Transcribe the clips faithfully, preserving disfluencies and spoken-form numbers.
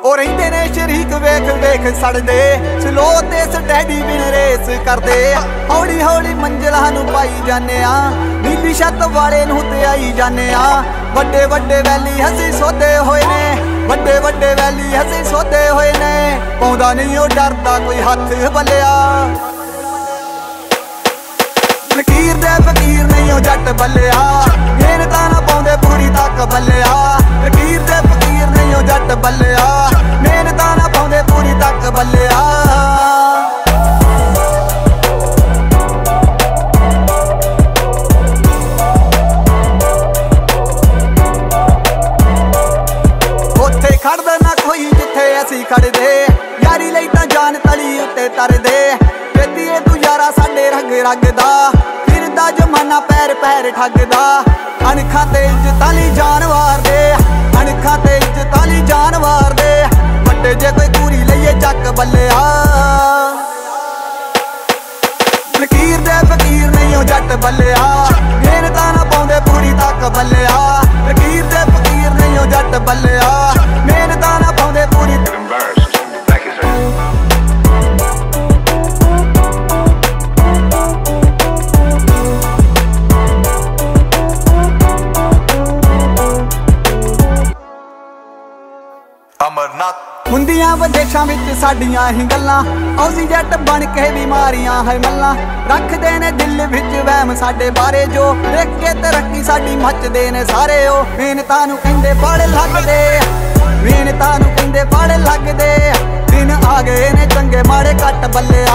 ਉਹ ਰਹਿੰਦੇ ਨੇ ਸ਼ਰੀਕ ਵੇਖ ਵੇਖ ਸੜਦੇ ਸਲੋ ਤੇ ਸਟੈਡੀ ਬਿਨ ਰੇਸ ਕਰਦੇ ਹੌਲੀ ਹੌਲੀ ਮੰਜ਼ਿਲਾਂ ਨੂੰ ਪਾਈ ਜਾਂਦੇ ਆ ਨੀਲੀ ਛੱਤ ਵਾਲੇ ਨੂੰ ਤੇ ਆਈ ਜਾਂਦੇ ਆ ਵੱਡੇ ਵੱਡੇ ਵੈਲੀ ਹੱਸੀ ਸੋਦੇ ਹੋਏ ਨੇ ਵੱਡੇ ਵੱਡੇ ਵੈਲੀ ਹੱਸੀ ਸੋਦੇ ਹੋਏ ਨੇ ਪਾਉਂਦਾ ਨਹੀਂ ਉਹ ਡਰਦਾ ਕੋਈ ਹੱਥ ਬੱਲਿਆ ਫਕੀਰ ਦੇ ਫਕੀਰ ਨਹੀਂ ਉਹ ਜੱਟ ਬੱਲਿਆ ਮਿਹਨਤਾਂ ਨਾ ਪਾਉਂਦੇ ਪੂਰੀ ਤੱਕ ਬੱਲਿਆ ਫਕੀਰ ਦੇ ਫਕੀਰ ਨਹੀਂ ਉਹ ਜੱਟ ਬੱਲਿਆ ਮਿਹਨਤਾਂ ਨਾ ਪਾਉਂਦੇ ਪੂਰੀ ਤੱਕ ਬੱਲਿਆ ਉੱਥੇ ਖੜਦਾ ਨਾ ਕੋਈ ਜਿੱਥੇ ਅਸੀਂ ਖੜਦੇ ਯਾਰੀ ਲਈ ਤਾਂ ਜਾਨ ਤਲੀ ਉੱਤੇ ਤਰਦੇ ਵੇਦੀਏ ਤੂੰ ਯਾਰਾ ਸਾਡੇ ਰੰਗ ਰੰਗ ਦਾ ਫਿਰਦਾ ਜਮਾਨਾ ਪੈਰ ਪੈਰ ਠੱਗਦਾ ਅਣਖਾਂ ਤੇ ਇੱਜ਼ਤਾਂ ਲਈ ਜਾਨ ਵਾਰਦੇ ਅਣਖਾਂ ਤੇ ਇੱਜ਼ਤਾਂ ਲਈ ਜਾਨ ਵਾਰਦੇ ਵੱਡੇ ਜੇ ਕੋਈ ਦੂਰੀ ਲਈਏ ਚੱਕ ਬੱਲਿਆ ਫਕੀਰ ਦੇ ਫਕੀਰ ਨਹੀਂ ਉਹ ਜੱਟ ਬੱਲਿਆ ਮਿਹਨਤਾਂ ਨਾ ਪਾਉਂਦੇ ਪੂਰੀ ਤੱਕ ਬੱਲਿਆ ਫਕੀਰ ਦੇ ਫਕੀਰ ਨਹੀਂ ਉਹ ਜੱਟ ਬੱਲਿਆ ਮਿਹਨਤਾਂ ਨਾ ਪਾਉਂਦੇ ਪੂਰੀ ਅਮਰਨਾਥ ਹੁੰਦੀਆਂ ਵਿਦੇਸ਼ਾਂ ਵਿੱਚ ਸਾਡੀਆਂ ਹੀ ਗੱਲਾਂ ਔਸੀ ਜੱਟ ਬਣ ਕੇ ਬਿਮਾਰੀਆਂ ਹੈ ਮੱਲਾਂ ਰੱਖਦੇ ਨੇ ਦਿਲ ਵਿੱਚ ਵਹਿਮ ਸਾਡੇ ਬਾਰੇ ਜੋ ਦੇਖ ਕੇ ਤਰੱਕੀ ਸਾਡੀ ਮੱਚਦੇ ਨੇ ਸਾਰੇ ਉਹ ਮਿਹਨਤਾਂ ਨੂੰ ਕਹਿੰਦੇ ਫਲ ਲੱਗਦੇ ਮਿਹਨਤਾਂ ਨੂੰ ਕਹਿੰਦੇ ਫਲ ਲੱਗਦੇ ਦਿਨ ਆ ਗਏ ਨੇ ਚੰਗੇ ਮਾੜੇ ਘੱਟ ਬੱਲਿਆ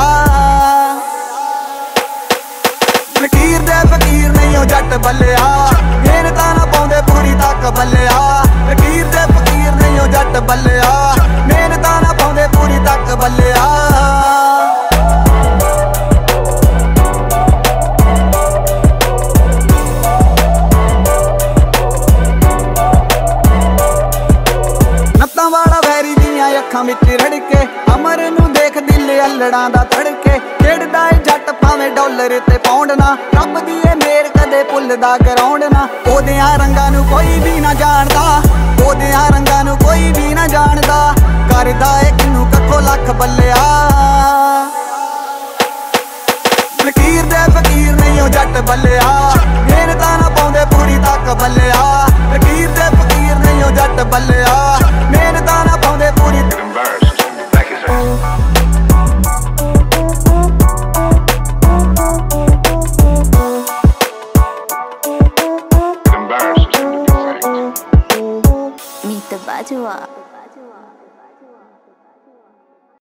ਫਕੀਰ ਦੇ ਫਕੀਰ ਨਹੀਂ ਉਹ ਜੱਟ ਬੱਲਿਆ ਮਿਹਨਤਾਂ ਨਾ ਪਾਉਂਦੇ ਪੂਰੀ ਤੱਕ ਬੱਲਿਆ ਫਕੀਰ ਦੇ ਫਕੀਰ ਨਹੀਂ ਉਹ ਜੱਟ ਬੱਲਿਆ ਮਿਹਨਤਾਂ ਨਾ ਪਾਉਂਦੇ ਪੂਰੀ ਤੱਕ ਬੱਲਿਆ ਨੱਤਾਂ ਵਾਲਾ ਵੈਰੀ ਦੀਆਂ ਅੱਖਾਂ ਵਿੱਚ ਰੜਕੇ ਅਮਰ ਨੂੰ ਦੇਖ ਦਿਲ ਅਲੜਾਂ ਦਾ ਧੜਕੇ ਖੇਡਦਾ ਏ ਜੱਟ ਭਾਵੇਂ ਡਾਲਰ ਤੇ ਪਾਉਂਡ ਨਾ ਰੱਬ ਦੀ ਏ ਮੇਰ ਕਦੇ ਭੁੱਲਦਾ ਗਰਾਉਂਡ ਨਾ ਉਹਦਿਆਂ ਰੰਗਾਂ ਨੂੰ ਕੋਈ ਵੀ ਨਾ ਜਾਣਦਾ ਉਹਦਿਆਂ ਰੰਗਾਂ ਨੂੰ ਕੋਈ ਵੀ ਨਾ ਜਾਣਦਾ ਕਰਦਾ ਏ ਕਿਨੂੰ ਕੱਖੋ ਲੱਖ ਬੱਲਿਆ ਫਕੀਰ ਦੇ ਫਕੀਰ ਨਹੀਂ ਉਹ ਜੱਟ ਬੱਲਿਆ ਮਿਹਨਤਾਂ ਨਾ ਪਾਉਂਦੇ ਪੂਰੀ ਤੱਕ ਬੱਲਿਆ ਫਕੀਰ ਦੇ ਫਕੀਰ ਨਹੀਂ ਉਹ ਜੱਟ ਬੱਲਿਆ ਮਿਹਨਤਾਂ ਨਾ ਪਾਉਂਦੇ ਪੂਰੀ Meet the Bajwa.